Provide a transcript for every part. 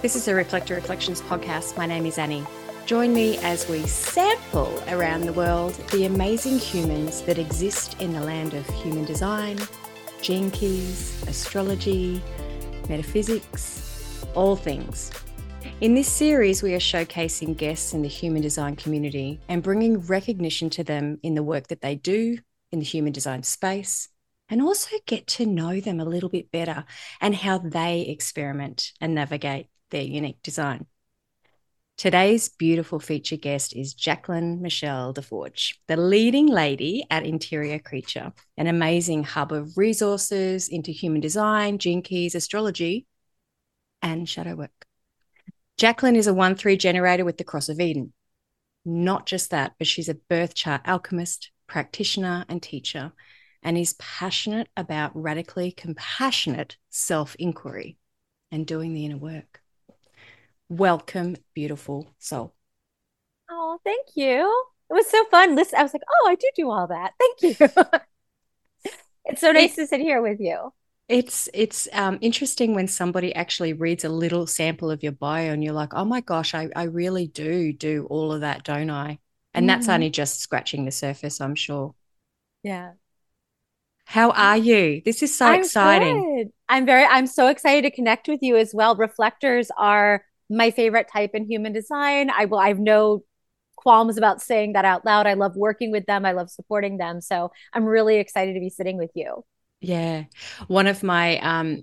This is a Reflector Reflections podcast. My name is Annie. Join me as we sample around the world the amazing humans that exist in the land of human design, gene keys, astrology, metaphysics, all things. In this series, we are showcasing guests in the human design community and bringing recognition to them in the work that they do in the human design space, and also get to know them a little bit better and how they experiment and navigate their unique design. Today's beautiful feature guest is Jacqueline Michelle Deforge, the leading lady at Interior Creature, an amazing hub of resources into human design, gene keys, astrology, and shadow work. Jacqueline is a 1-3 generator with the Cross of Eden. Not just that, but she's a birth chart alchemist, practitioner, and teacher, and is passionate about radically compassionate self-inquiry and doing the inner work. Welcome, beautiful soul. Oh, thank you. It was so fun. Listen, I was like, oh, I do all that. Thank you. It's so nice to sit here with you. It's interesting when somebody actually reads a little sample of your bio and you're like, oh my gosh, I really do all of that, don't I? And that's only just scratching the surface, I'm sure. Yeah. How are you? This is so exciting. Good. I'm so excited to connect with you as well. Reflectors are my favorite type in human design. I have no qualms about saying that out loud. I love working with them. I love supporting them. So I'm really excited to be sitting with you. Yeah. One of my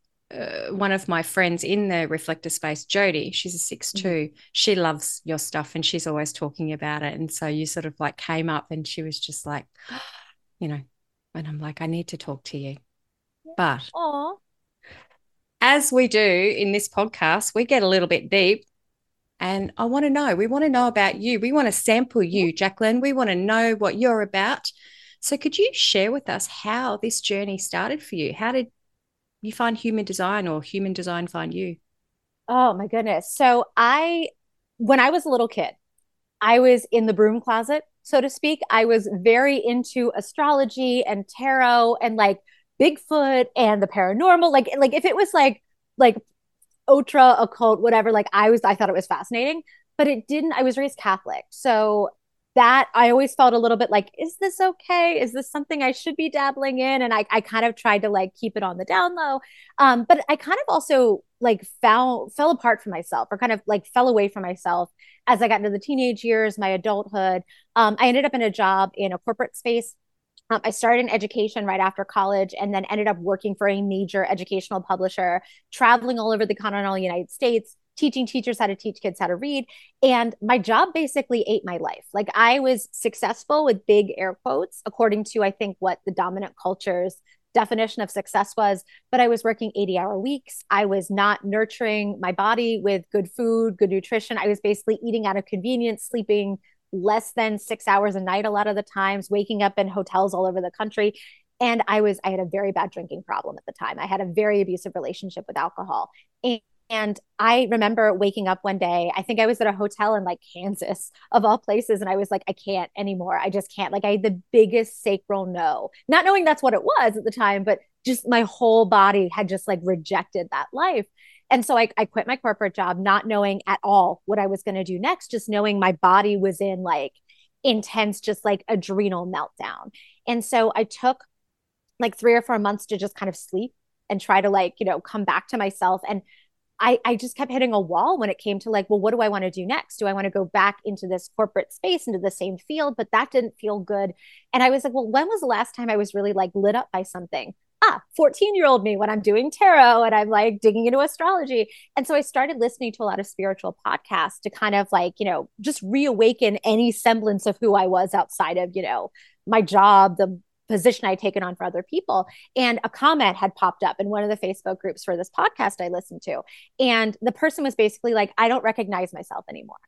friends in the reflector space, Jody, she's a 6'2". She loves your stuff and she's always talking about it. And so you sort of like came up and she was just like, you know, and I'm like, I need to talk to you. But Aw. as we do in this podcast, we get a little bit deep. And we want to know about you. We want to sample you, Jacqueline. We want to know what you're about. So could you share with us how this journey started for you? How did you find human design or human design find you? Oh my goodness. When I was a little kid, I was in the broom closet, so to speak. I was very into astrology and tarot and like Bigfoot and the paranormal. Like if it was like ultra occult, whatever, I thought it was fascinating, but it didn't. I was raised Catholic. So that I always felt a little bit like, is this okay? Is this something I should be dabbling in? And I kind of tried to like keep it on the down low. But I kind of also like fell apart from myself, or kind of like fell away from myself as I got into the teenage years, my adulthood. I ended up in a job in a corporate space. I started in education right after college and then ended up working for a major educational publisher, traveling all over the continental United States, teaching teachers how to teach kids how to read. And my job basically ate my life. Like I was successful with big air quotes, according to, I think, what the dominant culture's definition of success was. But I was working 80-hour weeks. I was not nurturing my body with good food, good nutrition. I was basically eating out of convenience, sleeping less than 6 hours a night a lot of the times, waking up in hotels all over the country. And I had a very bad drinking problem at the time. I had a very abusive relationship with alcohol. And I remember waking up one day, I think I was at a hotel in like Kansas of all places. And I was like, I can't anymore. I just can't. Like I had the biggest sacral no, not knowing that's what it was at the time, but just my whole body had just like rejected that life. And so I quit my corporate job, not knowing at all what I was going to do next, just knowing my body was in like intense, just like adrenal meltdown. And so I took like 3 or 4 months to just kind of sleep and try to like, come back to myself. And I just kept hitting a wall when it came to like, well, what do I want to do next? Do I want to go back into this corporate space, into the same field? But that didn't feel good. And I was like, well, when was the last time I was really like lit up by something? 14-year-old me, when I'm doing tarot and I'm like digging into astrology. And so I started listening to a lot of spiritual podcasts to kind of like, just reawaken any semblance of who I was outside of, my job, the position I'd taken on for other people. And a comment had popped up in one of the Facebook groups for this podcast I listened to. And the person was basically like, I don't recognize myself anymore.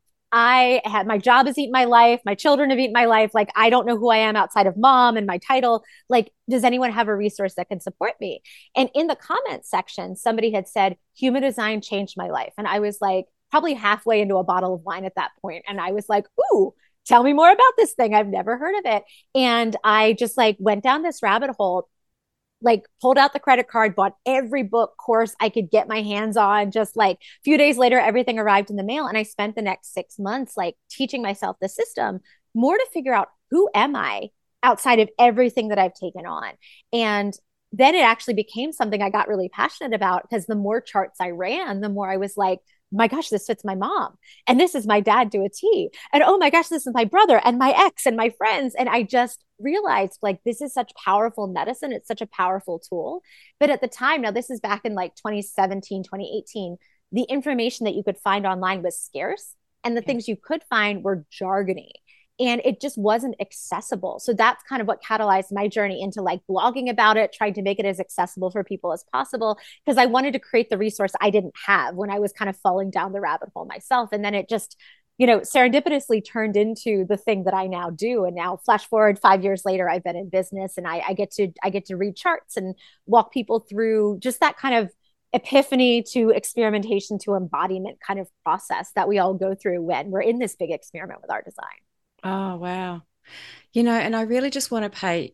I had my job has eaten my life. My children have eaten my life. Like, I don't know who I am outside of mom and my title. Like, does anyone have a resource that can support me? And in the comment section, somebody had said, human design changed my life. And I was like, probably halfway into a bottle of wine at that point. And I was like, ooh, tell me more about this thing. I've never heard of it. And I just like went down this rabbit hole like pulled out the credit card, bought every book course I could get my hands on. Just like a few days later, everything arrived in the mail. And I spent the next 6 months like teaching myself the system more to figure out who am I outside of everything that I've taken on. And then it actually became something I got really passionate about because the more charts I ran, the more I was like, my gosh, this fits my mom. And this is my dad to a T. And oh my gosh, this is my brother and my ex and my friends. And I just realized like this is such powerful medicine. It's such a powerful tool. But at the time, now this is back in like 2017, 2018, the information that you could find online was scarce. And the things you could find were jargony and it just wasn't accessible. So that's kind of what catalyzed my journey into like blogging about it, trying to make it as accessible for people as possible, because I wanted to create the resource I didn't have when I was kind of falling down the rabbit hole myself. And then it just, serendipitously turned into the thing that I now do. And now flash forward 5 years later, I've been in business and I get to read charts and walk people through just that kind of epiphany to experimentation to embodiment kind of process that we all go through when we're in this big experiment with our design. Oh, wow. And I really just want to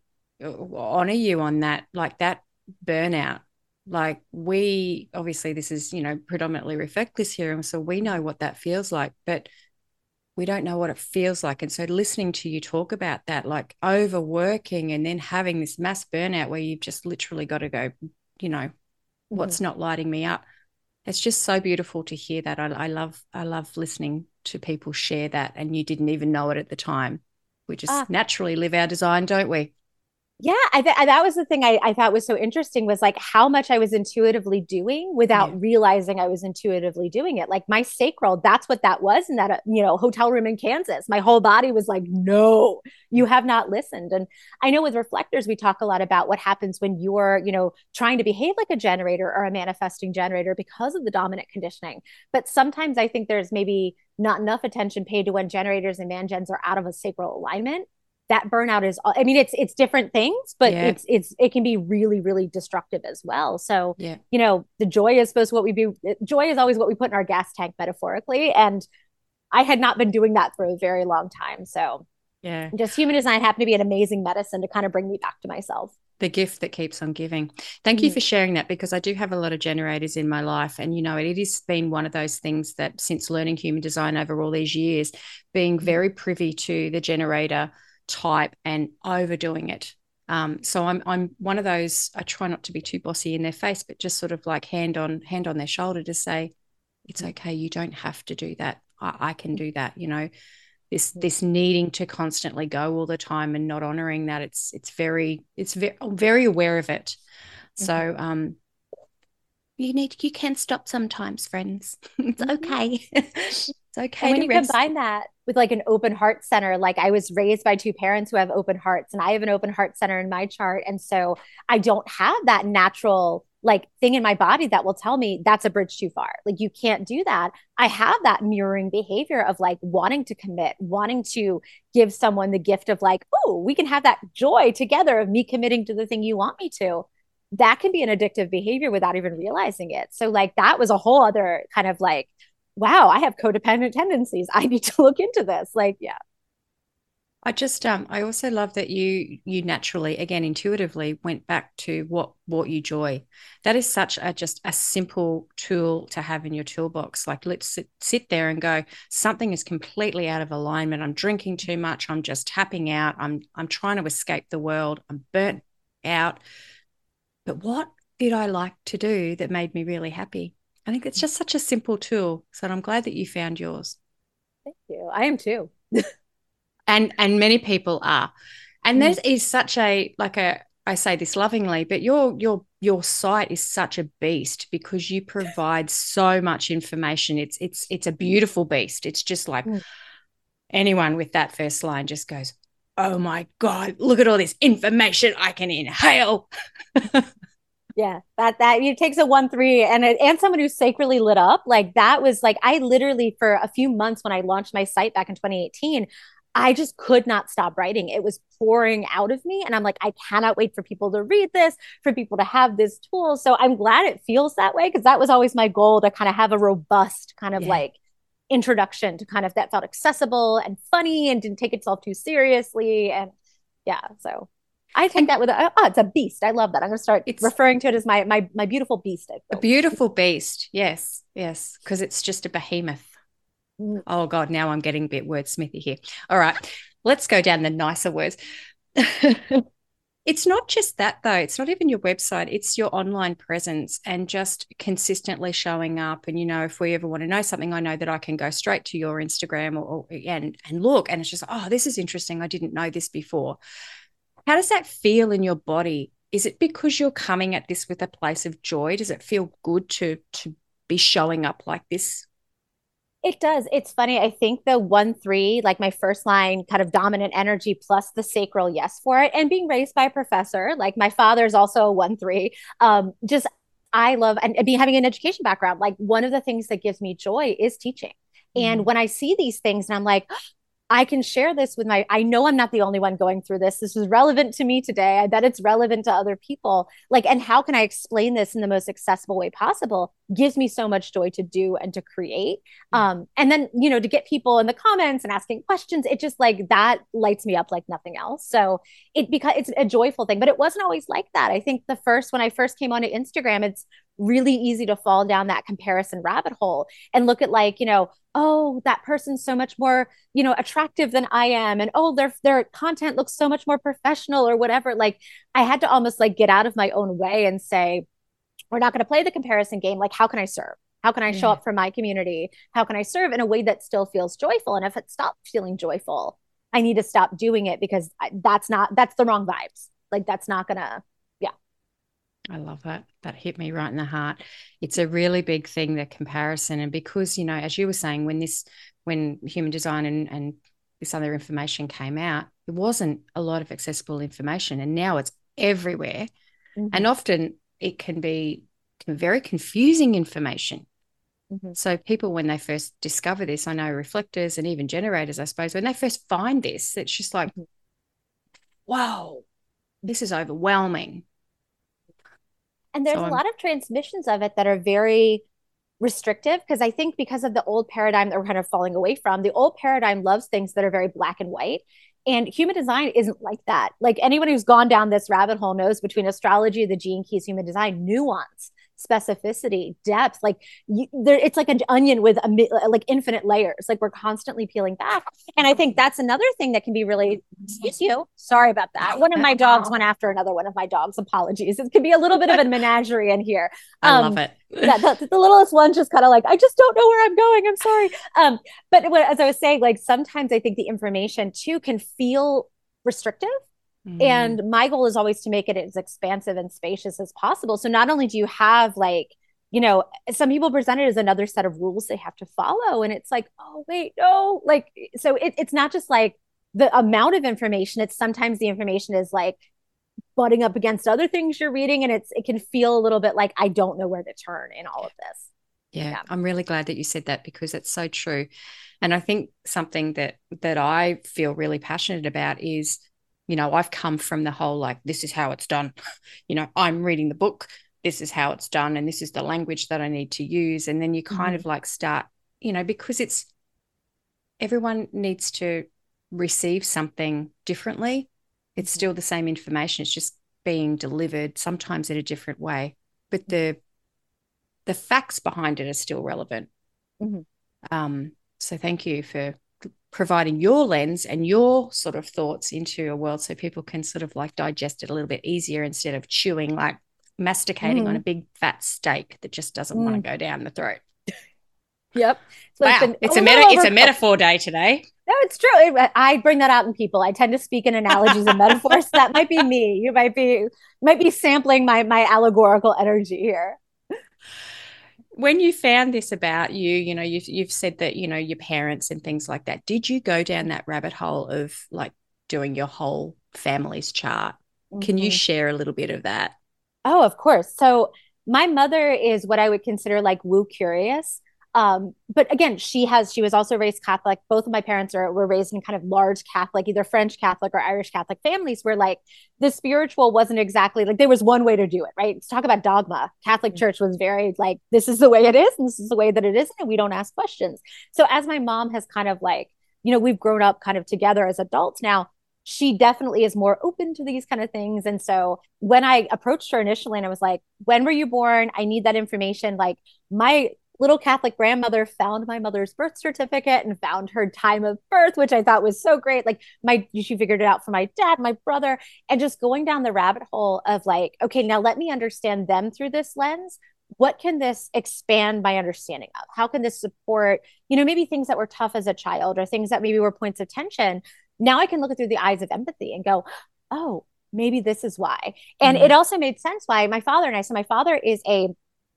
honor you on that, like that burnout. Like we obviously this is, predominantly Reflectless here. And so we know what that feels like, but we don't know what it feels like. And so listening to you talk about that, like overworking and then having this mass burnout where you've just literally got to go, what's not lighting me up. It's just so beautiful to hear that. I love listening to people share that, and you didn't even know it at the time. We just naturally live our design, don't we? Yeah, that was the thing I thought was so interesting was like how much I was intuitively doing without realizing I was intuitively doing it. Like my sacral, that's what that was in that hotel room in Kansas. My whole body was like, no, you have not listened. And I know with reflectors, we talk a lot about what happens when you're trying to behave like a generator or a manifesting generator because of the dominant conditioning. But sometimes I think there's maybe not enough attention paid to when generators and mangens are out of a sacral alignment. That burnout is, I mean, it's different things, but it can be really, really destructive as well. So, the joy is supposed to what we do. Joy is always what we put in our gas tank metaphorically. And I had not been doing that for a very long time. So just human design happened to be an amazing medicine to kind of bring me back to myself. The gift that keeps on giving. Thank you for sharing that, because I do have a lot of generators in my life. And, it has been one of those things that since learning human design over all these years, being very privy to the generator type and overdoing it. So I'm one of those, I try not to be too bossy in their face, but just sort of like hand on their shoulder to say, it's okay. You don't have to do that. I can do that. This needing to constantly go all the time and not honoring that. It's very I'm very aware of it. So, you can stop sometimes, friends. It's okay. It's okay. And when you combine that with like an open heart center, like I was raised by two parents who have open hearts, and I have an open heart center in my chart. And so I don't have that natural like thing in my body that will tell me that's a bridge too far. Like you can't do that. I have that mirroring behavior of like wanting to commit, wanting to give someone the gift of like, oh, we can have that joy together of me committing to the thing you want me to. That can be an addictive behavior without even realizing it. So like that was a whole other kind of like, wow, I have codependent tendencies. I need to look into this. Like, yeah. I also love that you naturally, again, intuitively went back to what brought you joy. That is such just a simple tool to have in your toolbox. Like let's sit there and go, something is completely out of alignment. I'm drinking too much. I'm just tapping out. I'm trying to escape the world. I'm burnt out. But what did I like to do that made me really happy? I think it's just such a simple tool. So I'm glad that you found yours. Thank you. I am too. And many people are. And this is such I say this lovingly, but your site is such a beast because you provide so much information. It's a beautiful beast. It's just like anyone with that first line just goes, oh my God, look at all this information I can inhale. Yeah, that it takes a 1-3 and someone who's sacredly lit up. Like that was like I literally for a few months when I launched my site back in 2018, I just could not stop writing. It was pouring out of me. And I'm like, I cannot wait for people to read this, for people to have this tool. So I'm glad it feels that way because that was always my goal to kind of have a robust kind of like introduction to kind of that felt accessible and funny and didn't take itself too seriously. And yeah, so. I take And that with it's a beast. I love that. I'm going to start it's referring to it as my beautiful beast I a built. beautiful beast. Yes, yes, because it's just a behemoth. Mm. Oh God, now I'm getting a bit wordsmithy here. All right, let's go down the nicer words. It's not just that, though. It's not even your website, it's your online presence and just consistently showing up. And, if we ever want to know something, I know that I can go straight to your Instagram and look, and it's just, oh, this is interesting. I didn't know this before. How does that feel in your body? Is it because you're coming at this with a place of joy? Does it feel good to be showing up like this? It does. It's funny. I think the 1-3, like my first line, kind of dominant energy plus the sacral yes for it. And being raised by a professor, like my father's also a 1-3. Just I love and being having an education background. Like one of the things that gives me joy is teaching. And Mm. when I see these things and I'm like, I can share this with I know I'm not the only one going through this. This is relevant to me today. I bet it's relevant to other people. Like, and how can I explain this in the most accessible way possible? Gives me so much joy to do and to create. Yeah. And then, to get people in the comments and asking questions, it just like that lights me up like nothing else. So because it's a joyful thing, but it wasn't always like that. I think when I first came onto Instagram, it's really easy to fall down that comparison rabbit hole and look at like, oh, that person's so much more, attractive than I am. And oh, their content looks so much more professional or whatever. Like I had to almost like get out of my own way and say, we're not going to play the comparison game. Like, how can I serve? How can I show Yeah. up for my community? How can I serve in a way that still feels joyful? And if it stops feeling joyful, I need to stop doing it because that's the wrong vibes. Like that's not gonna, yeah. I love that. That hit me right in the heart. It's a really big thing, the comparison. And because, as you were saying, when human design and this other information came out, there wasn't a lot of accessible information. And now it's everywhere. Mm-hmm. And often it can be very confusing information. Mm-hmm. So people, when they first discover this, I know reflectors and even generators, I suppose, when they first find this, it's just like, whoa, this is overwhelming. And there's a lot of transmissions of it that are very restrictive because I think because of the old paradigm that we're kind of falling away from, the old paradigm loves things that are very black and white. And human design isn't like that. Like anyone who's gone down this rabbit hole knows between astrology, the gene keys, human design, nuance, specificity, depth, like it's like an onion with like infinite layers. Like we're constantly peeling back. And I think that's another thing that can be really, excuse you, sorry about that. One of my dogs went after another one of my dogs. Apologies. It could be a little bit of a menagerie in here. I love it. Yeah, the littlest one just kind of like, I just don't know where I'm going. I'm sorry. But as I was saying, like sometimes I think the information too can feel restrictive. And my goal is always to make it as expansive and spacious as possible. So not only do you have like, some people present it as another set of rules they have to follow. And it's like, oh, wait, no. Like, so it's not just like the amount of information. It's sometimes the information is like butting up against other things you're reading. And it can feel a little bit like, I don't know where to turn in all of this. Yeah, I'm really glad that you said that because it's so true. And I think something that I feel really passionate about is, I've come from the whole, like, this is how it's done. I'm reading the book, this is how it's done, and this is the language that I need to use. And then you kind of like start, because everyone needs to receive something differently. It's still the same information. It's just being delivered sometimes in a different way. But the facts behind it are still relevant. So thank you for providing your lens and your sort of thoughts into a world so people can sort of like digest it a little bit easier instead of chewing, like masticating on a big fat steak that just doesn't want to go down the throat. Yep. So wow. It's a metaphor day today. No, it's true. I bring that out in people. I tend to speak in analogies and metaphors. That might be me. You might be sampling my allegorical energy here. When you found this about you, you've said that, your parents and things like that, did you go down that rabbit hole of like doing your whole family's chart? Can you share a little bit of that? Oh, of course. So my mother is what I would consider like woo curious. But again, she was also raised Catholic. Both of my parents were raised in kind of large Catholic, either French Catholic or Irish Catholic families where like the spiritual wasn't exactly like there was one way to do it, right? Let's talk about dogma. Catholic Church was very like, this is the way it is, and this is the way that it is, and we don't ask questions. So as my mom has kind of like, we've grown up kind of together as adults now, she definitely is more open to these kind of things. And so when I approached her initially and I was like, when were you born? I need that information. Like my little Catholic grandmother found my mother's birth certificate and found her time of birth, which I thought was so great. Like she figured it out for my dad, my brother, and just going down the rabbit hole of like, okay, now let me understand them through this lens. What can this expand my understanding of? How can this support, maybe things that were tough as a child or things that maybe were points of tension. Now I can look it through the eyes of empathy and go, oh, maybe this is why. And it also made sense why my father and I, so my father is a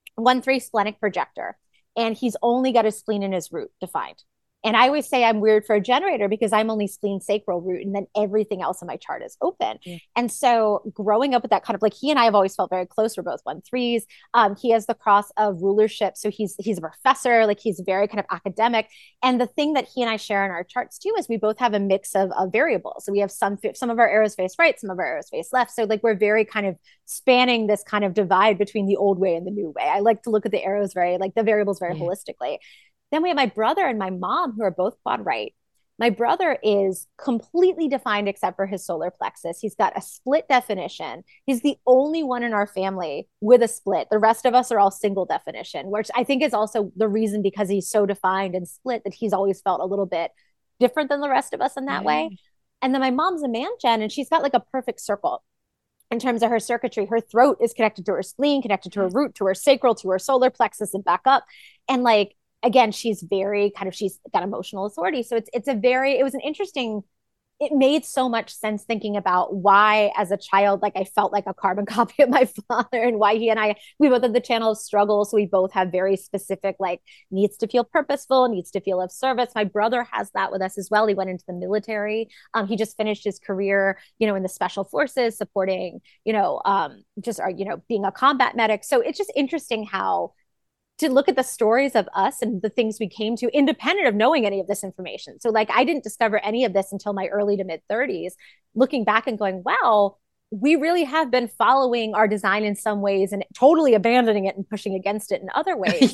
1-3 splenic projector, and he's only got his spleen and his root defined. And I always say I'm weird for a generator because I'm only spleen, sacral, root, and then everything else in my chart is open. Yeah. And so growing up with that kind of like, he and I have always felt very close. We're both 1-3s. He has the cross of rulership. So he's a professor, like he's very kind of academic. And the thing that he and I share in our charts too is we both have a mix of variables. So we have some of our arrows face right, some of our arrows face left. So like we're very kind of spanning this kind of divide between the old way and the new way. I like to look at the arrows the variables very holistically. Then we have my brother and my mom, who are both quad right. My brother is completely defined except for his solar plexus. He's got a split definition. He's the only one in our family with a split. The rest of us are all single definition, which I think is also the reason, because he's so defined and split, that he's always felt a little bit different than the rest of us in that way. And then my mom's a man gen, and she's got like a perfect circle in terms of her circuitry. Her throat is connected to her spleen, connected to her root, to her sacral, to her solar plexus, and back up. And like, again, she's very kind of, she's got emotional authority. So it was an interesting, it made so much sense thinking about why as a child, like I felt like a carbon copy of my father, and why he and I, we both have the channel of struggle. So we both have very specific, like needs to feel purposeful, needs to feel of service. My brother has that with us as well. He went into the military. He just finished his career, in the special forces, supporting, being a combat medic. So it's just interesting how to look at the stories of us and the things we came to independent of knowing any of this information. So like I didn't discover any of this until my early to mid 30s, looking back and going, wow, we really have been following our design in some ways and totally abandoning it and pushing against it in other ways.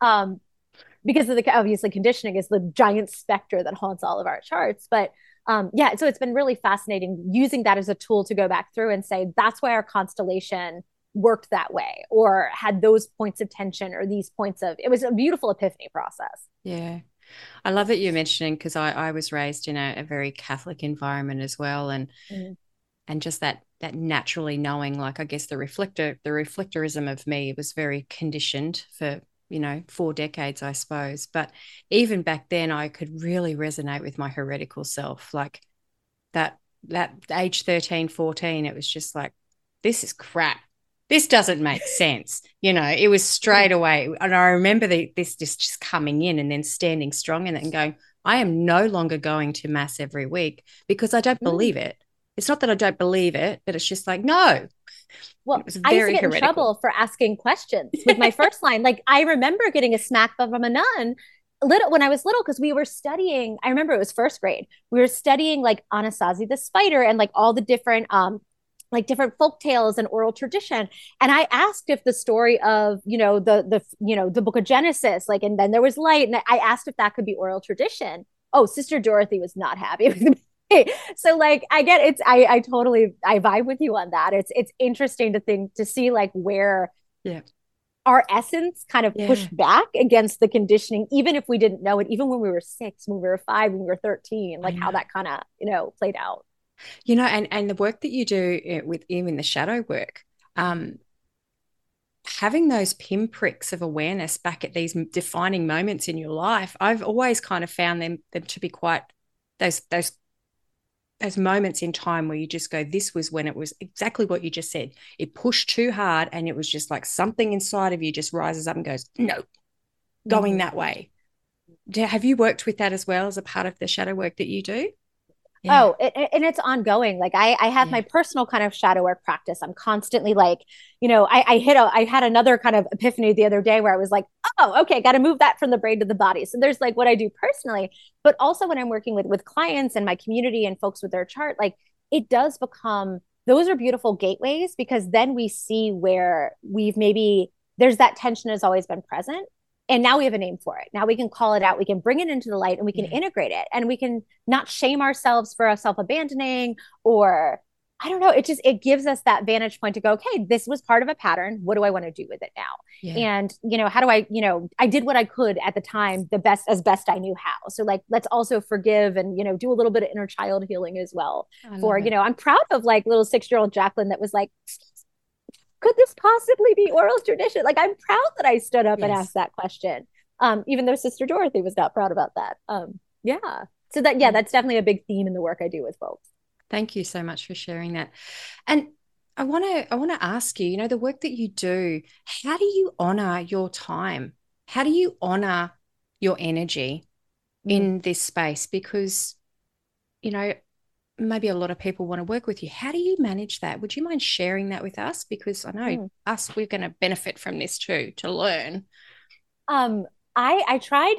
Because of the, obviously conditioning is the giant specter that haunts all of our charts. But so it's been really fascinating using that as a tool to go back through and say, that's why our constellation worked that way or had those points of tension or these points of, it was a beautiful epiphany process. Yeah. I love that you're mentioning, because I was raised in a very Catholic environment as well. And just that naturally knowing, like, I guess the reflectorism of me was very conditioned for, 4 decades, I suppose. But even back then I could really resonate with my heretical self. Like that age 13, 14, it was just like, this is crap. This doesn't make sense. It was straight away. And I remember this just coming in and then standing strong in it and going, I am no longer going to mass every week because I don't believe it. It's not that I don't believe it, but it's just like, no. Well, I used to get in trouble for asking questions with my first line. Like I remember getting a smack from a nun when I was little, because we were studying, I remember it was first grade. We were studying like Anasazi the spider and like all the different different folk tales and oral tradition. And I asked if the story of, the book of Genesis, like, and then there was light. And I asked if that could be oral tradition. Oh, Sister Dorothy was not happy with me. So like, I get it's, I totally, I vibe with you on that. It's interesting to see like where our essence kind of pushed back against the conditioning, even if we didn't know it, even when we were 6, when we were 5, when we were 13, like how that kind of, played out. And the work that you do with even the shadow work, having those pinpricks of awareness back at these defining moments in your life, I've always kind of found them to be quite those moments in time where you just go, this was when it was exactly what you just said. It pushed too hard and it was just like something inside of you just rises up and goes, no, going that way. Have you worked with that as well as a part of the shadow work that you do? Yeah. Oh, and it's ongoing. Like I have my personal kind of shadow work practice. I'm constantly like, I had another kind of epiphany the other day where I was like, oh, okay, got to move that from the brain to the body. So there's like what I do personally, but also when I'm working with clients and my community and folks with their chart, like it does become, those are beautiful gateways, because then we see where there's that tension has always been present. And now we have a name for it. Now we can call it out. We can bring it into the light and we can integrate it, and we can not shame ourselves for self-abandoning, or I don't know. It gives us that vantage point to go, okay, this was part of a pattern. What do I want to do with it now? Yeah. And, how do I, I did what I could at the time, as best I knew how. So like, let's also forgive and, do a little bit of inner child healing as well. I'm proud of like little 6-year-old Jacqueline that was like, could this possibly be oral tradition? Like, I'm proud that I stood up and asked that question. Even though Sister Dorothy was not proud about that. Yeah. So that's definitely a big theme in the work I do with folks. Thank you so much for sharing that. And I want to ask you, the work that you do, how do you honor your time? How do you honor your energy in this space? Because, maybe a lot of people want to work with you. How do you manage that? Would you mind sharing that with us? Because I know we're going to benefit from this too, to learn. I tried.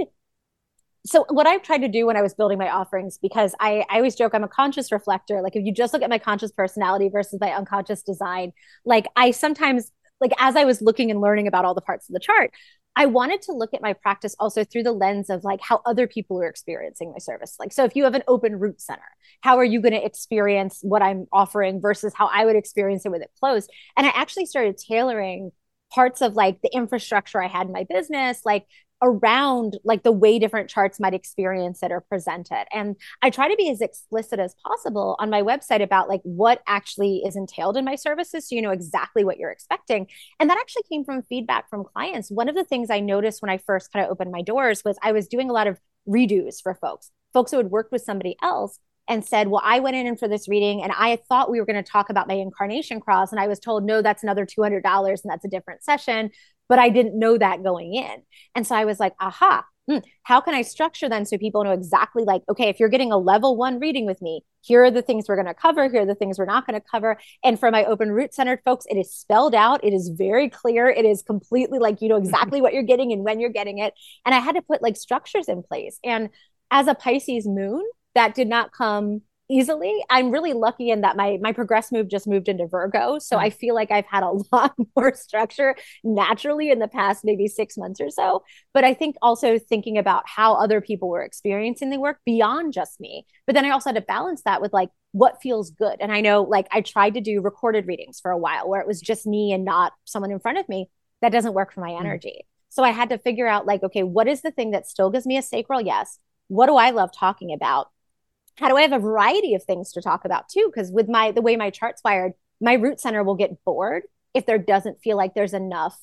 So what I've tried to do when I was building my offerings, because I always joke, I'm a conscious reflector. Like if you just look at my conscious personality versus my unconscious design, like I sometimes, like as I was looking and learning about all the parts of the chart, I wanted to look at my practice also through the lens of like how other people are experiencing my service. Like, so if you have an open root center, how are you going to experience what I'm offering versus how I would experience it with it closed? And I actually started tailoring parts of like the infrastructure I had in my business, like around like the way different charts might experience it or present it. And I try to be as explicit as possible on my website about like what actually is entailed in my services, so you know exactly what you're expecting. And that actually came from feedback from clients. One of the things I noticed when I first kind of opened my doors was I was doing a lot of redos for folks who had worked with somebody else and said, well, I went in for this reading and I thought we were going to talk about my incarnation cross. And I was told, no, that's another $200 and that's a different session. But I didn't know that going in. And so I was like, aha, how can I structure then so people know exactly like, okay, if you're getting a level 1 reading with me, here are the things we're going to cover. Here are the things we're not going to cover. And for my open root centered folks, it is spelled out. It is very clear. It is completely like, you know exactly what you're getting and when you're getting it. And I had to put like structures in place. And as a Pisces moon, that did not come easily. I'm really lucky in that my progress move just moved into Virgo. So I feel like I've had a lot more structure naturally in the past maybe 6 months or so. But I think also thinking about how other people were experiencing the work beyond just me. But then I also had to balance that with like what feels good. And I know like I tried to do recorded readings for a while where it was just me and not someone in front of me. That doesn't work for my energy. So I had to figure out like, okay, what is the thing that still gives me a sacral yes? What do I love talking about? How do I have a variety of things to talk about too? Because with the way my chart's wired, my root center will get bored if there doesn't feel like there's enough,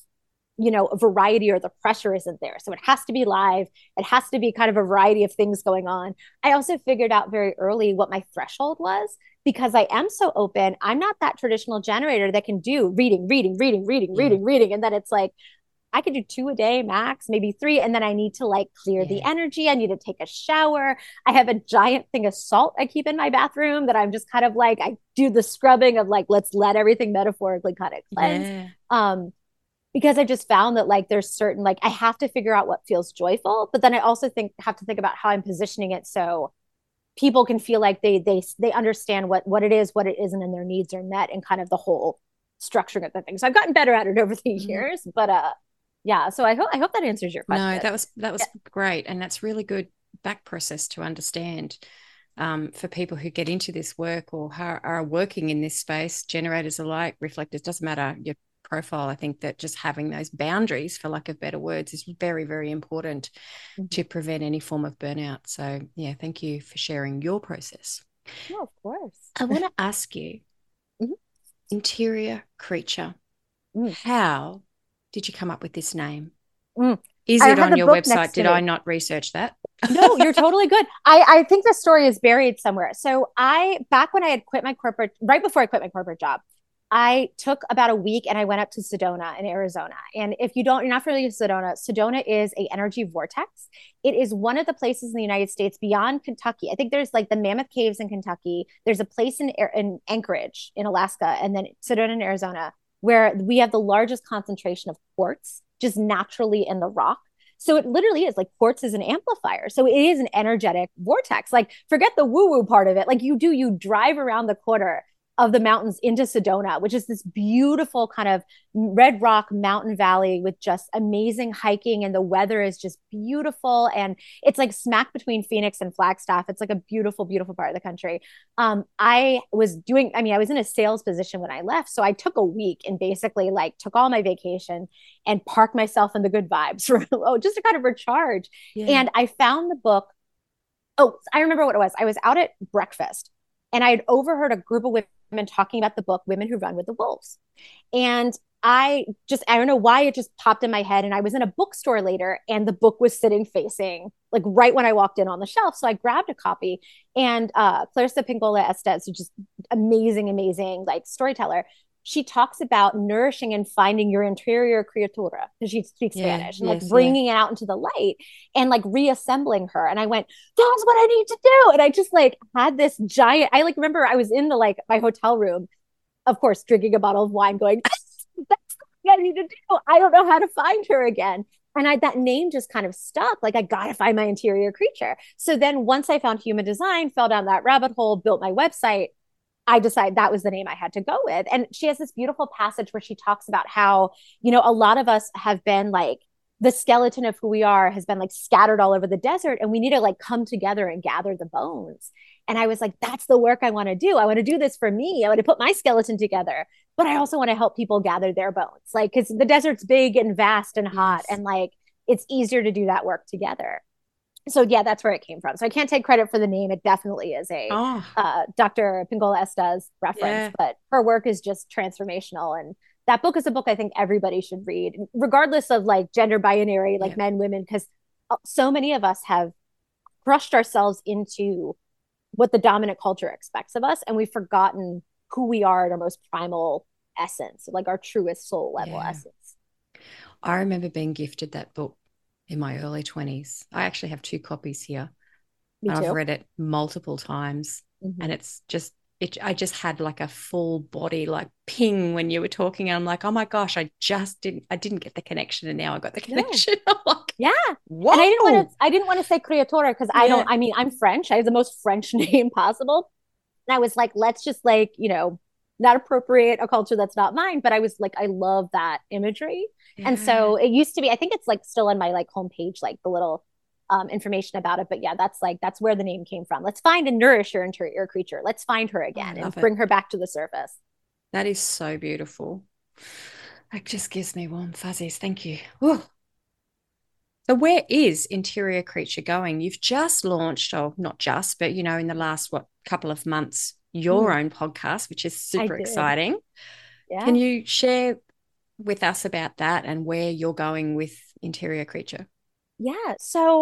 variety, or the pressure isn't there. So it has to be live. It has to be kind of a variety of things going on. I also figured out very early what my threshold was because I am so open. I'm not that traditional generator that can do reading. And then it's like, I could do 2 a day max, maybe 3. And then I need to like clear the energy. I need to take a shower. I have a giant thing of salt I keep in my bathroom that I'm just kind of like, I do the scrubbing of like, let's let everything metaphorically kind of cleanse. Because I just found that like, there's certain, like I have to figure out what feels joyful, but then I also have to think about how I'm positioning it. So people can feel like they understand what it is, what it isn't, and their needs are met, and kind of the whole structuring of the thing. So I've gotten better at it over the years, but, yeah. So I hope that answers your question. No, that was great. And that's really good back process to understand for people who get into this work or are working in this space, generators alike, reflectors, doesn't matter your profile. I think that just having those boundaries, for lack of better words, is very, very important to prevent any form of burnout. So yeah, thank you for sharing your process. Oh, of course. I want to ask you, interior creature, how did you come up with this name? Is it on your website? Did I not research that? No, you're totally good. I think the story is buried somewhere. So back when I had quit my corporate, right before I quit my corporate job, I took about a week and I went up to Sedona in Arizona. And if you're not familiar with Sedona is a energy vortex. It is one of the places in the United States beyond Kentucky. I think there's like the Mammoth Caves in Kentucky. There's a place in Anchorage in Alaska, and then Sedona in Arizona, where we have the largest concentration of quartz just naturally in the rock. So it literally is like quartz is an amplifier. So it is an energetic vortex. Like forget the woo-woo part of it. Like you drive around the quarter of the mountains into Sedona, which is this beautiful kind of red rock mountain valley with just amazing hiking. And the weather is just beautiful. And it's like smack between Phoenix and Flagstaff. It's like a beautiful, beautiful part of the country. I was in a sales position when I left. So I took a week and basically like took all my vacation and parked myself in the good vibes for just to kind of recharge. Yeah. And I found the book. Oh, I remember what it was. I was out at breakfast and I had overheard a group of women talking about the book Women Who Run with the Wolves. And I don't know why it just popped in my head. And I was in a bookstore later and the book was sitting facing like right when I walked in on the shelf. So I grabbed a copy and Clarissa Pinkola Estes, who's just amazing, amazing like storyteller. She talks about nourishing and finding your interior criatura because she speaks Spanish and like bringing it out into the light and like reassembling her. And I went, that's what I need to do. And I just like had this giant, I like remember I was in the like my hotel room, of course, drinking a bottle of wine going, that's what I need to do. I don't know how to find her again. And that name just kind of stuck. Like, I got to find my interior creature. So then once I found human design, fell down that rabbit hole, built my website, I decided that was the name I had to go with. And she has this beautiful passage where she talks about how, a lot of us have been like, the skeleton of who we are has been like scattered all over the desert and we need to like come together and gather the bones. And I was like, that's the work I want to do. I want to do this for me. I want to put my skeleton together, but I also want to help people gather their bones. Like, cause the desert's big and vast and hot and like, it's easier to do that work together. So yeah, that's where it came from. So I can't take credit for the name. It definitely is a Dr. Pinkola Estes reference, but her work is just transformational. And that book is a book I think everybody should read, regardless of like gender binary, like men, women, because so many of us have crushed ourselves into what the dominant culture expects of us. And we've forgotten who we are at our most primal essence, like our truest soul level essence. I remember being gifted that book in my early 20s. I actually have 2 copies here. Me too. I've read it multiple times and it's just, I just had like a full body like ping when you were talking. And I'm like, oh my gosh, I didn't get the connection and now I got the connection. I'm like, yeah. Whoa. And I didn't want to say creatora because I'm French. I have the most French name possible. And I was like, let's just like, not appropriate a culture that's not mine. But I was like, I love that imagery. Yeah. And so it used to be, I think it's like still on my like homepage, like the little information about it. But yeah, that's where the name came from. Let's find and nourish your interior creature. Let's find her again and bring her back to the surface. That is so beautiful. That just gives me warm fuzzies. Thank you. Ooh. So where is Interior Creature going? You've just launched, or not just, but in the last couple of months, your own podcast, which is super exciting. Yeah. Can you share with us about that and where you're going with Interior Creature? Yeah. So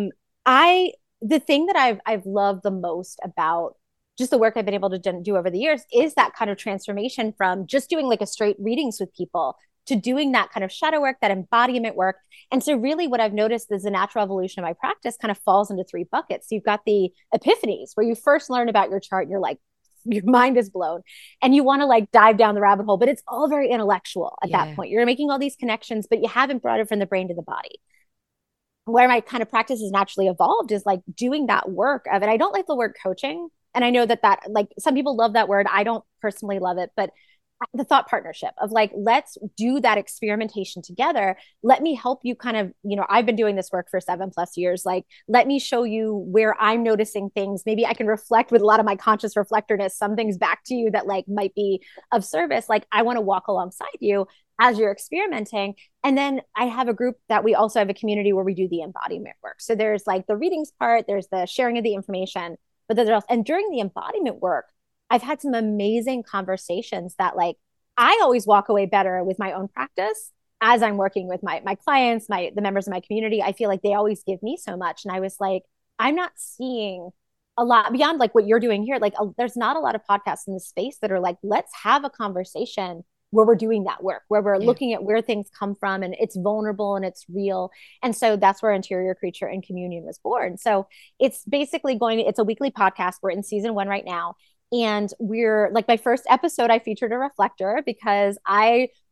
the thing that I've loved the most about just the work I've been able to do over the years is that kind of transformation from just doing like a straight readings with people to doing that kind of shadow work, that embodiment work. And so really what I've noticed is the natural evolution of my practice kind of falls into 3 buckets. So you've got the epiphanies where you first learn about your chart and you're like, your mind is blown and you want to like dive down the rabbit hole, but it's all very intellectual at that point. You're making all these connections, but you haven't brought it from the brain to the body. Where my kind of practice has naturally evolved is like doing that work of it. I don't like the word coaching. And I know that like some people love that word. I don't personally love it, but the thought partnership of like, let's do that experimentation together. Let me help you kind of, I've been doing this work for 7+ years. Like, let me show you where I'm noticing things. Maybe I can reflect with a lot of my conscious reflectorness, some things back to you that like might be of service. Like, I want to walk alongside you as you're experimenting. And then I have a group that we also have a community where we do the embodiment work. So there's like the readings part, there's the sharing of the information, but there's also, and during the embodiment work, I've had some amazing conversations that like, I always walk away better with my own practice as I'm working with my clients, the members of my community. I feel like they always give me so much. And I was like, I'm not seeing a lot beyond like what you're doing here. Like there's not a lot of podcasts in the space that are like, let's have a conversation where we're doing that work, where we're looking at where things come from and it's vulnerable and it's real. And so that's where Interior Creature and Communion was born. So it's basically it's a weekly podcast. We're in season 1 right now. And we're like, my first episode, I featured a reflector because I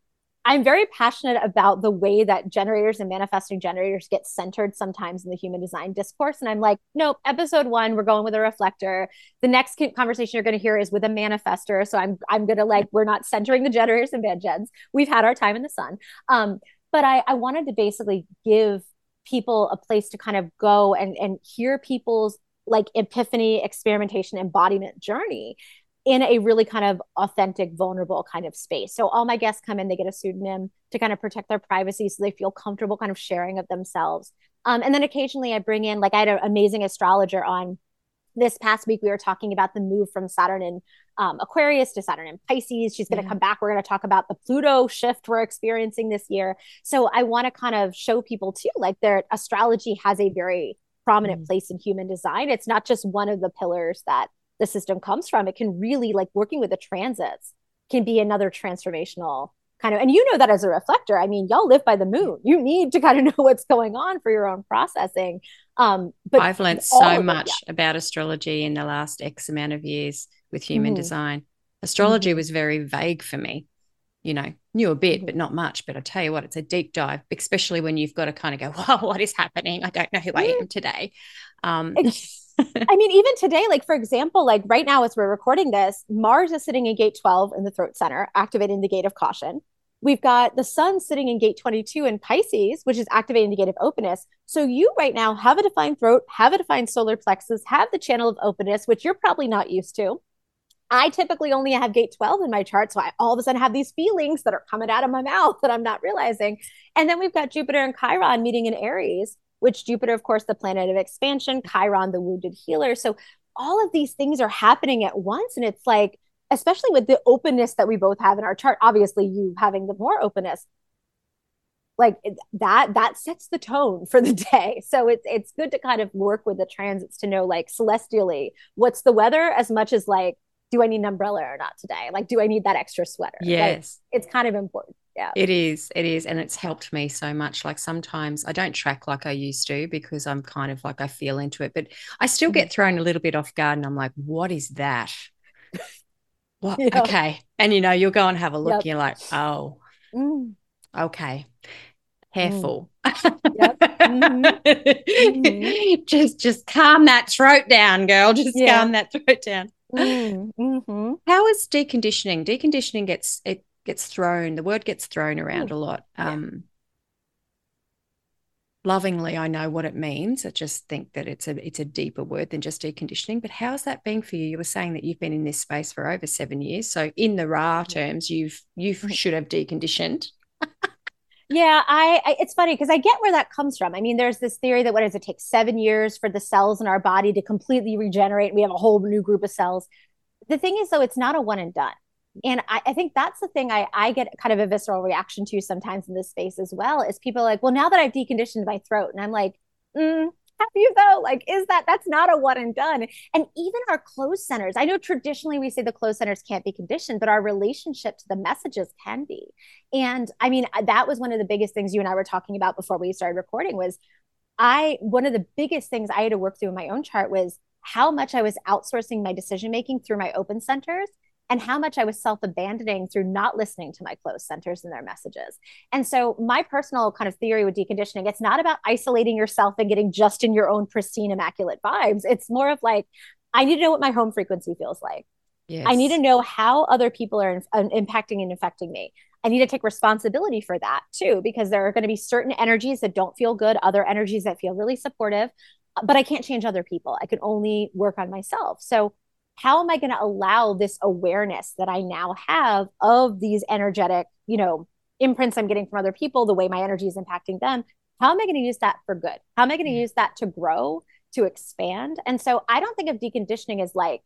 I'm very passionate about the way that generators and manifesting generators get centered sometimes in the human design discourse. And I'm like, nope, episode 1, we're going with a reflector. The next conversation you're going to hear is with a manifester. So I'm going to like, we're not centering the generators and bad gens. We've had our time in the sun. But I wanted to basically give people a place to kind of go and hear people's like epiphany, experimentation, embodiment journey in a really kind of authentic, vulnerable kind of space. So all my guests come in, they get a pseudonym to kind of protect their privacy so they feel comfortable kind of sharing of themselves. And then occasionally I bring in, like I had an amazing astrologer on this past week. We were talking about the move from Saturn in Aquarius to Saturn in Pisces. She's going to come back. We're going to talk about the Pluto shift we're experiencing this year. So I want to kind of show people too, like their astrology has a very prominent place in human design. It's not just one of the pillars that the system comes from. It can really, like working with the transits can be another transformational kind of, and you know that as a reflector, I mean, y'all live by the moon. You need to kind of know what's going on for your own processing. But I've learned so much about astrology in the last X amount of years with human design. Astrology was very vague for me, you know, knew a bit, but not much. But I tell you what, it's a deep dive, especially when you've got to kind of go, wow, what is happening? I don't know who I am today. I mean, even today, like for example, like right now as we're recording this, Mars is sitting in gate 12 in the throat center, activating the gate of caution. We've got the sun sitting in gate 22 in Pisces, which is activating the gate of openness. So you right now have a defined throat, have a defined solar plexus, have the channel of openness, which you're probably not used to. I typically only have gate 12 in my chart. So I all of a sudden have these feelings that are coming out of my mouth that I'm not realizing. And then we've got Jupiter and Chiron meeting in Aries, which Jupiter, of course, the planet of expansion, Chiron, the wounded healer. So all of these things are happening at once. And it's like, especially with the openness that we both have in our chart, obviously you having the more openness, like that sets the tone for the day. So it's good to kind of work with the transits to know, like celestially, what's the weather, as much as like, do I need an umbrella or not today? Like, do I need that extra sweater? Yes. Like, it's kind of important. Yeah. It is. And it's helped me so much. Like sometimes I don't track like I used to because I'm kind of like, I feel into it, but I still get thrown a little bit off guard and I'm like, what is that? What? Yeah. Okay. And, you know, you'll go and have a look and you're like, oh, okay. Careful. Just calm that throat down, girl. Just calm that throat down. How is deconditioning? Deconditioning gets thrown. The word gets thrown around a lot. Lovingly, I know what it means. I just think that it's a deeper word than just deconditioning. But how's that been for you? You were saying that you've been in this space for over 7 years. So in the Ra terms, you should have deconditioned. Yeah, it's funny because I get where that comes from. I mean, there's this theory that what does it take 7 years for the cells in our body to completely regenerate? We have a whole new group of cells. The thing is, though, it's not a one and done. And I think that's the thing I get kind of a visceral reaction to sometimes in this space as well, is people are like, well, now that I've deconditioned my throat, and I'm like, have you though? Like, that's not a one and done. And even our closed centers, I know traditionally we say the closed centers can't be conditioned, but our relationship to the messages can be. And I mean, that was one of the biggest things you and I were talking about before we started recording was one of the biggest things I had to work through in my own chart was how much I was outsourcing my decision-making through my open centers and how much I was self-abandoning through not listening to my closed centers and their messages. And so my personal kind of theory with deconditioning, it's not about isolating yourself and getting just in your own pristine, immaculate vibes. It's more of like, I need to know what my home frequency feels like. Yes. I need to know how other people are impacting and affecting me. I need to take responsibility for that too, because there are going to be certain energies that don't feel good, other energies that feel really supportive, but I can't change other people. I can only work on myself. So how am I going to allow this awareness that I now have of these energetic, imprints I'm getting from other people, the way my energy is impacting them? How am I going to use that for good? How am I going to use that to grow, to expand? And so I don't think of deconditioning as like,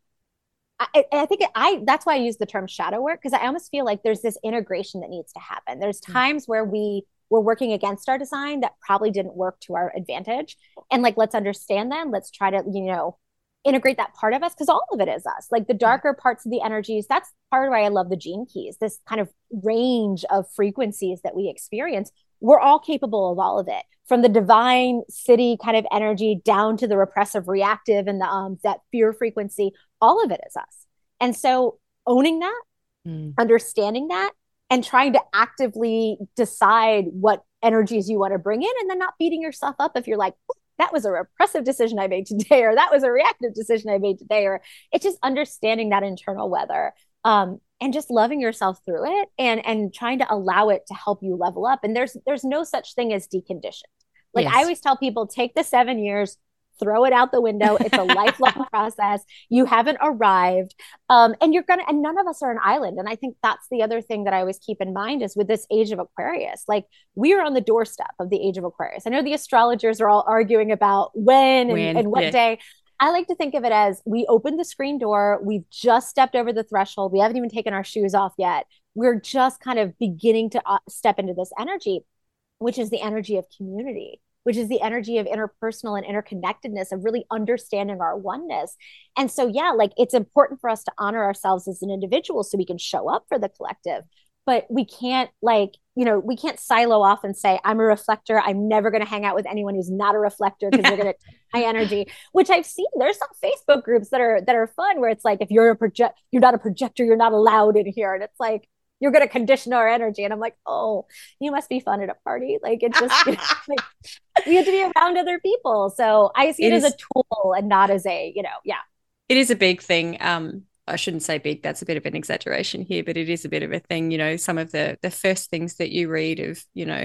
I think that's why I use the term shadow work, because I almost feel like there's this integration that needs to happen. There's times where we were working against our design that probably didn't work to our advantage. And like, let's understand them. Let's try to, integrate that part of us, because all of it is us. Like the darker parts of the energies, that's part of why I love the gene keys, this kind of range of frequencies that we experience. We're all capable of all of it, from the divine city kind of energy down to the repressive reactive and the that fear frequency. All of it is us. And so owning that, understanding that, and trying to actively decide what energies you want to bring in, and then not beating yourself up if you're like, that was a repressive decision I made today, or that was a reactive decision I made today, or it's just understanding that internal weather, and just loving yourself through it, and trying to allow it to help you level up. And there's no such thing as deconditioned. Like I Yes. always tell people, take the 7 years, throw it out the window. It's a lifelong process. You haven't arrived. And you're going to, and none of us are an island. And I think that's the other thing that I always keep in mind is with this age of Aquarius, like we are on the doorstep of the age of Aquarius. I know the astrologers are all arguing about when and what Yeah. day. I like to think of it as we opened the screen door. We've just stepped over the threshold. We haven't even taken our shoes off yet. We're just kind of beginning to step into this energy, which is the energy of community, which is the energy of interpersonal and interconnectedness, of really understanding our oneness. And so, yeah, like it's important for us to honor ourselves as an individual so we can show up for the collective. But we can't, like, we can't silo off and say, I'm a reflector. I'm never going to hang out with anyone who's not a reflector because they're going to take my energy, which I've seen. There's some Facebook groups that are fun where it's like, if you're you're not a projector, you're not allowed in here. And it's like, you're going to condition our energy. And I'm like, oh, you must be fun at a party. Like it's just like we have to be around other people. So I see it as a tool and not as a, yeah. It is a big thing. I shouldn't say big, that's a bit of an exaggeration here, but it is a bit of a thing. Some of the first things that you read of,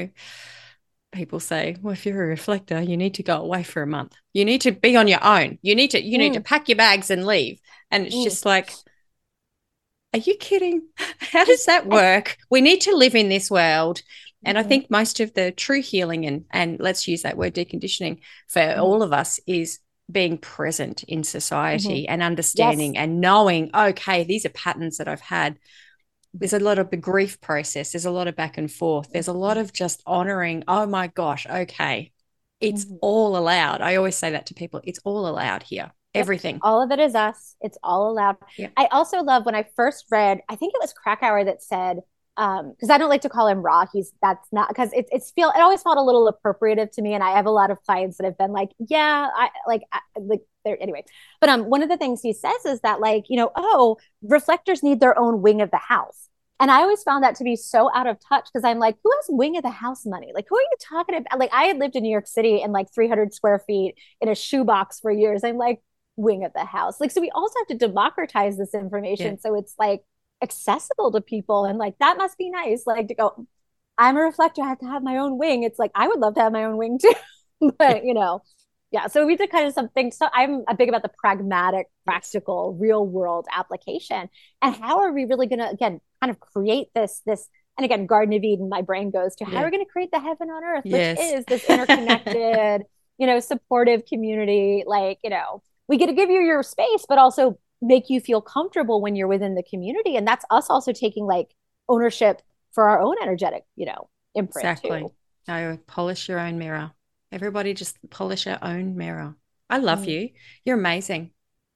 people say, well, if you're a reflector, you need to go away for a month. You need to be on your own. You need to pack your bags and leave. And it's just like, are you kidding? How does that work? We need to live in this world. And I think most of the true healing and let's use that word deconditioning for all of us is being present in society and understanding and knowing, okay, these are patterns that I've had. There's a lot of the grief process. There's a lot of back and forth. There's a lot of just honoring, oh my gosh, okay, it's all allowed. I always say that to people. It's all allowed here. Everything. All of it is us. It's all allowed. Yep. I also love when I first read, I think it was Krakauer that said, because I don't like to call him Ra. That's not, because it always felt a little appropriative to me. And I have a lot of clients that have been like, yeah, anyway. But one of the things he says is that reflectors need their own wing of the house. And I always found that to be so out of touch because I'm like, who has wing of the house money? Like, who are you talking about? Like, I had lived in New York City in like 300 square feet in a shoebox for years. I'm like, wing of the house. Like, so we also have to democratize this information. So it's like accessible to people. And like, that must be nice. Like to go, I'm a reflector. I have to have my own wing. It's like, I would love to have my own wing too. But, yeah. So we did kind of something. So I'm big about the pragmatic, practical, real world application. And how are we really going to, again, kind of create this, and again, Garden of Eden, my brain goes to how are we going to create the heaven on earth, which is this interconnected, supportive community. Like, we get to give you your space, but also make you feel comfortable when you're within the community. And that's us also taking like ownership for our own energetic, imprint. Exactly. Too. No, polish your own mirror. Everybody just polish our own mirror. I love you. You're amazing.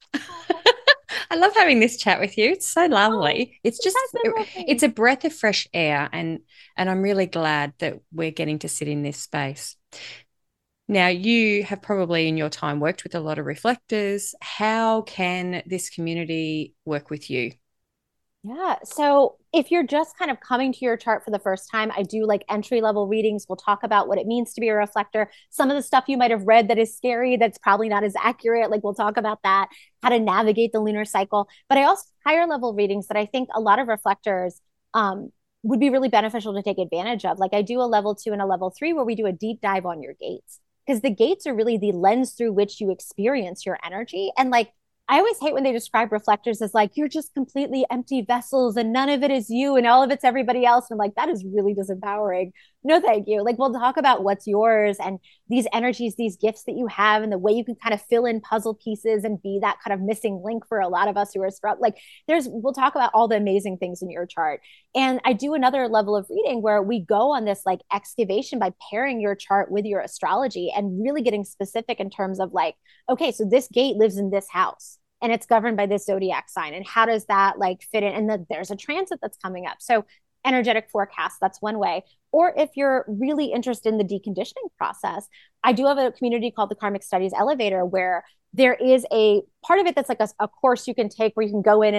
I love having this chat with you. It's so lovely. It's just, it's a breath of fresh air. And I'm really glad that we're getting to sit in this space. Now, you have probably in your time worked with a lot of reflectors. How can this community work with you? Yeah. So if you're just kind of coming to your chart for the first time, I do like entry level readings. We'll talk about what it means to be a reflector. Some of the stuff you might have read that is scary, that's probably not as accurate. Like we'll talk about that, how to navigate the lunar cycle. But I also higher level readings that I think a lot of reflectors would be really beneficial to take advantage of. Like I do a level 2 and a level 3 where we do a deep dive on your gates, because the gates are really the lens through which you experience your energy. And like, I always hate when they describe reflectors as like, you're just completely empty vessels and none of it is you and all of it's everybody else. And I'm like, that is really disempowering. No, thank you. Like, we'll talk about what's yours and these energies, these gifts that you have, and the way you can kind of fill in puzzle pieces and be that kind of missing link for a lot of us who are like, we'll talk about all the amazing things in your chart. And I do another level of reading where we go on this like excavation by pairing your chart with your astrology and really getting specific in terms of like, okay, so this gate lives in this house and it's governed by this zodiac sign. And how does that like fit in? And then there's a transit that's coming up. So energetic forecast, that's one way. Or if you're really interested in the deconditioning process, I do have a community called the Karmic Studies Elevator where there is a part of it that's like a course you can take where you can go in and like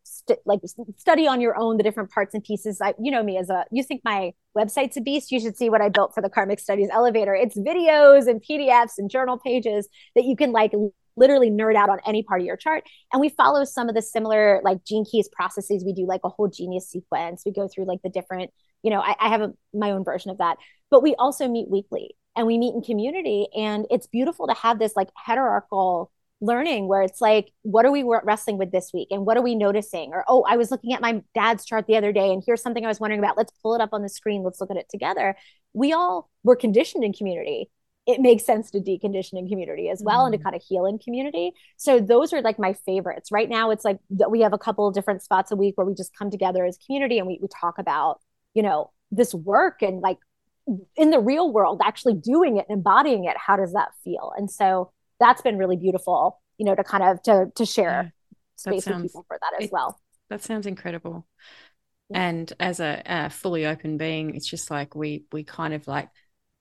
study on your own the different parts and pieces. You know me, you think my website's a beast, you should see what I built for the Karmic Studies Elevator. It's videos and PDFs and journal pages that you can like literally nerd out on any part of your chart. And we follow some of the similar like Gene Keys processes. We do like a whole genius sequence. We go through like the different, I have my own version of that, but we also meet weekly and we meet in community. And it's beautiful to have this like hierarchical learning where it's like, what are we wrestling with this week? And what are we noticing? Or, oh, I was looking at my dad's chart the other day and here's something I was wondering about. Let's pull it up on the screen. Let's look at it together. We all were conditioned in community. It makes sense to decondition in community as well, and to kind of heal in community. So those are like my favorites. Right now, it's like we have a couple of different spots a week where we just come together as community and we talk about, this work and like in the real world, actually doing it and embodying it. How does that feel? And so that's been really beautiful, to kind of to share space with people for that as well. That sounds incredible. Yeah. And as a fully open being, it's just like we kind of like,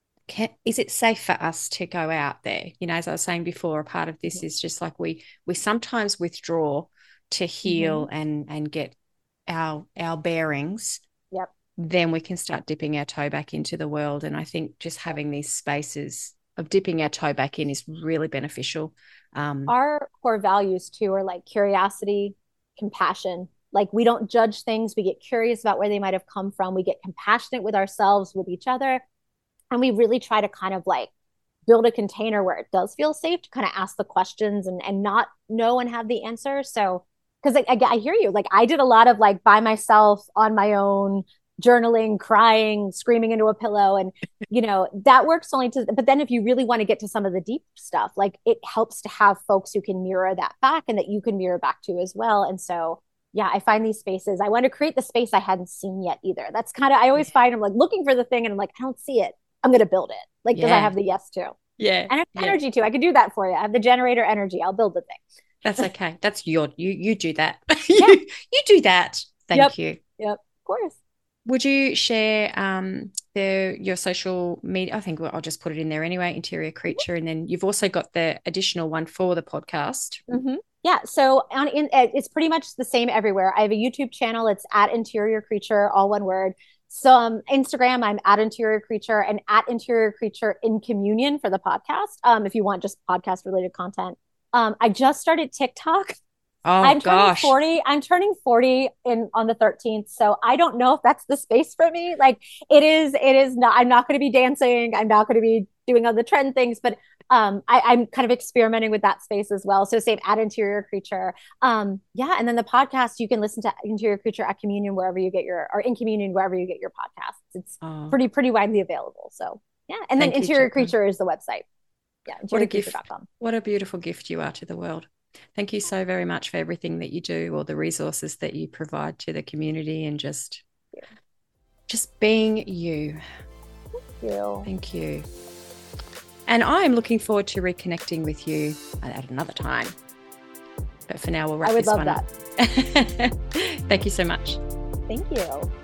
is it safe for us to go out there? As I was saying before, a part of this is just like we sometimes withdraw to heal and get our bearings. Yep. Then we can start dipping our toe back into the world. And I think just having these spaces of dipping our toe back in is really beneficial. Our core values too are like curiosity, compassion. Like we don't judge things. We get curious about where they might have come from. We get compassionate with ourselves, with each other. And we really try to kind of like build a container where it does feel safe to kind of ask the questions and not know and have the answer. So, because I hear you, like I did a lot of like by myself on my own, journaling, crying, screaming into a pillow. And, that works but then if you really want to get to some of the deep stuff, like it helps to have folks who can mirror that back and that you can mirror back to as well. And so, yeah, I find these spaces, I want to create the space I hadn't seen yet either. That's kind of, I always find I'm like looking for the thing and I'm like, I don't see it. I'm going to build it. Like, because I have the yes too. Yeah. And I have energy too. I could do that for you. I have the generator energy. I'll build the thing. That's okay. That's you do that. you do that. Thank you. Yep. Of course. Would you share your social media? I think I'll just put it in there anyway, Interior Creature. And then you've also got the additional one for the podcast. Mm-hmm. Yeah. So it's pretty much the same everywhere. I have a YouTube channel. It's at Interior Creature, all one word. So Instagram, I'm at Interior Creature and at Interior Creature in Communion for the podcast. If you want just podcast related content. I just started TikTok. Oh, I'm turning 40. I'm turning 40 on the 13th. So I don't know if that's the space for me. Like it is not, I'm not going to be dancing. I'm not going to be doing all the trend things, but I'm kind of experimenting with that space as well. So same at Interior Creature. Yeah. And then the podcast, you can listen to Interior Creature at Communion, or in Communion, wherever you get your podcasts. It's pretty widely available. So yeah. And then Interior Creature is the website. Yeah. InteriorCreature.com. What a beautiful gift you are to the world. Thank you so very much for everything that you do, all the resources that you provide to the community, and just being you. Thank you. Thank you. And I'm looking forward to reconnecting with you at another time. But for now, we'll wrap this one up. I would love that. Thank you so much. Thank you.